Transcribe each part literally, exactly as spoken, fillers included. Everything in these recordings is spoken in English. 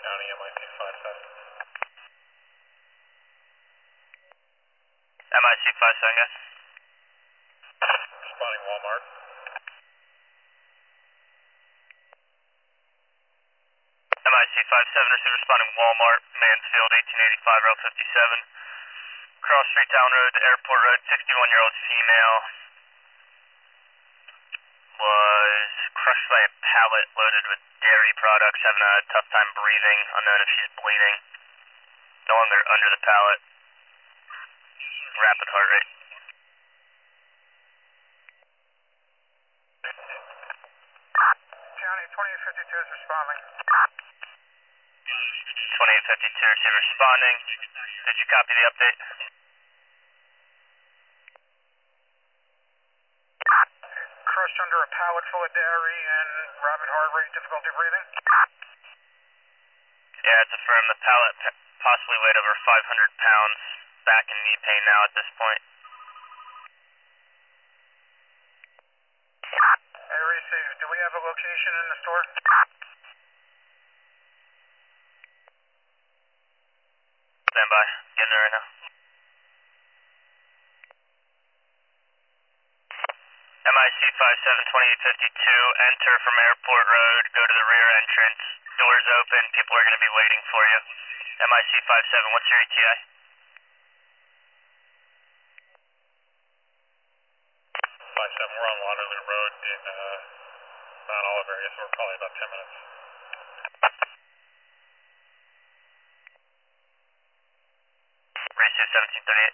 County, M I C five seven. M I C five seven, guys. Responding Walmart. M I C five seven, receive responding Walmart, Mansfield, eighteen eighty-five, Route fifty-seven. Cross Street Town Road to Airport Road, sixty-one-year-old female was crushed by a pallet loaded with dairy products, having a tough time breathing, unknown if she's bleeding. No longer under the pallet. Rapid heart rate. County twenty-eight fifty-two is responding. twenty-eight fifty-two, receive responding. Did you copy the update? Crushed under a pallet full of dairy and rapid heart rate, difficulty breathing. Yeah, it's affirmed the pallet possibly weighed over five hundred pounds. Back in knee pain now at this point. Area safe. Do we have a location in the store? Stand by. Getting there right now. M I C five seven, twenty-eight fifty-two, enter from Airport Road, go to the rear entrance. Doors open, people are going to be waiting for you. M I C five seven, what's your E T A? five seven, we're on Waterloo Road in uh, Mount Olive area, so we're probably about ten minutes. Receive seventeen thirty-eight.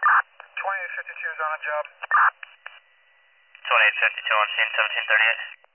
twenty-eight fifty-two is on a job. twenty-eight fifty-two on scene, seventeen thirty-eight.